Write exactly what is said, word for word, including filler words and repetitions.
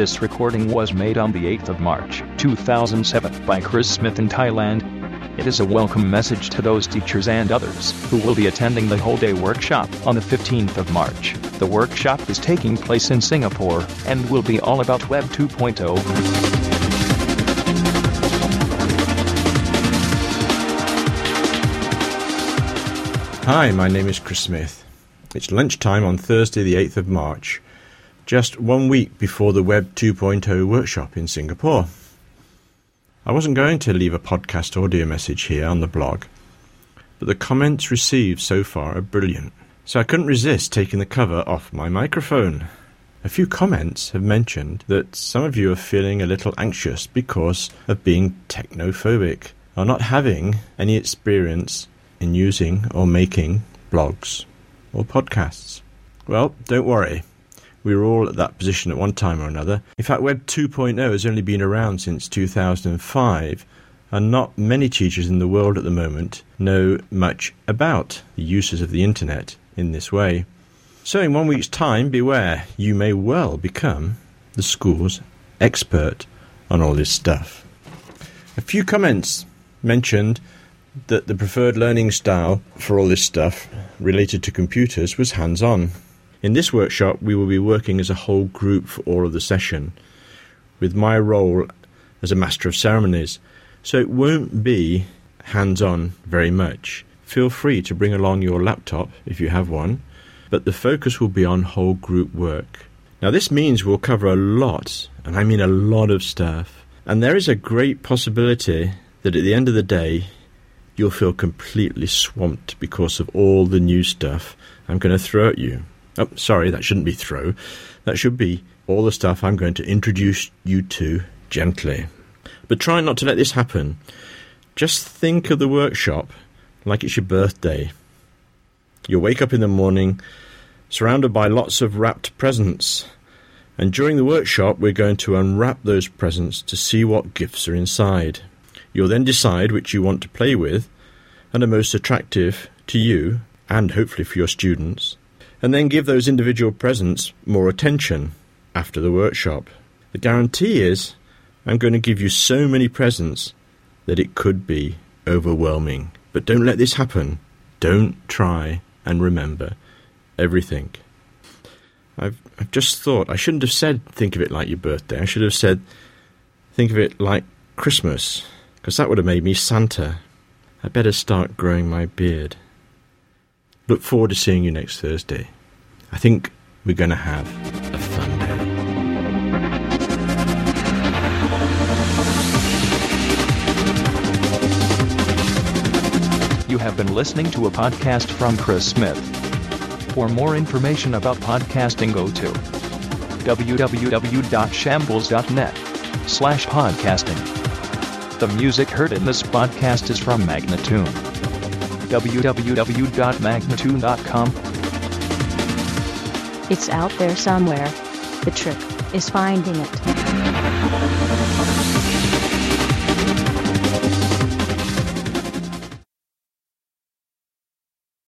This recording was made on the eighth of March, two thousand seven by Chris Smith in Thailand. It is a welcome message to those teachers and others who will be attending the whole day workshop on the fifteenth of March. The workshop is taking place in Singapore and will be all about Web two point oh. Hi, my name is Chris Smith. It's lunchtime on Thursday the eighth of March, just one week before the Web two point oh workshop in Singapore. I wasn't going to leave a podcast audio message here on the blog, but the comments received so far are brilliant, so I couldn't resist taking the cover off my microphone. A few comments have mentioned that some of you are feeling a little anxious because of being technophobic or not having any experience in using or making blogs or podcasts. Well, don't worry. We were all at that position at one time or another. In fact, Web two point oh has only been around since two thousand five, and not many teachers in the world at the moment know much about the uses of the internet in this way. So in one week's time, beware, you may well become the school's expert on all this stuff. A few comments mentioned that the preferred learning style for all this stuff related to computers was hands-on. In this workshop, we will be working as a whole group for all of the session, with my role as a master of ceremonies, so it won't be hands-on very much. Feel free to bring along your laptop if you have one, but the focus will be on whole group work. Now this means we'll cover a lot, and I mean a lot of stuff, and there is a great possibility that at the end of the day you'll feel completely swamped because of all the new stuff I'm going to throw at you. Oh, sorry, that shouldn't be throw. That should be all the stuff I'm going to introduce you to gently. But try not to let this happen. Just think of the workshop like it's your birthday. You'll wake up in the morning surrounded by lots of wrapped presents. And during the workshop, we're going to unwrap those presents to see what gifts are inside. You'll then decide which you want to play with and are most attractive to you and hopefully for your students, and then give those individual presents more attention after the workshop. The guarantee is I'm going to give you so many presents that it could be overwhelming. But don't let this happen. Don't try and remember everything. I've, I've just thought I shouldn't have said think of it like your birthday. I should have said think of it like Christmas, because that would have made me Santa. I better start growing my beard. Look forward to seeing you next Thursday. I think we're going to have a fun day. You have been listening to a podcast from Chris Smith. For more information about podcasting, go to www.shambles.net slash podcasting. The music heard in this podcast is from Magnatune. w w w dot magnatune dot com. It's out there somewhere. The trick is finding it.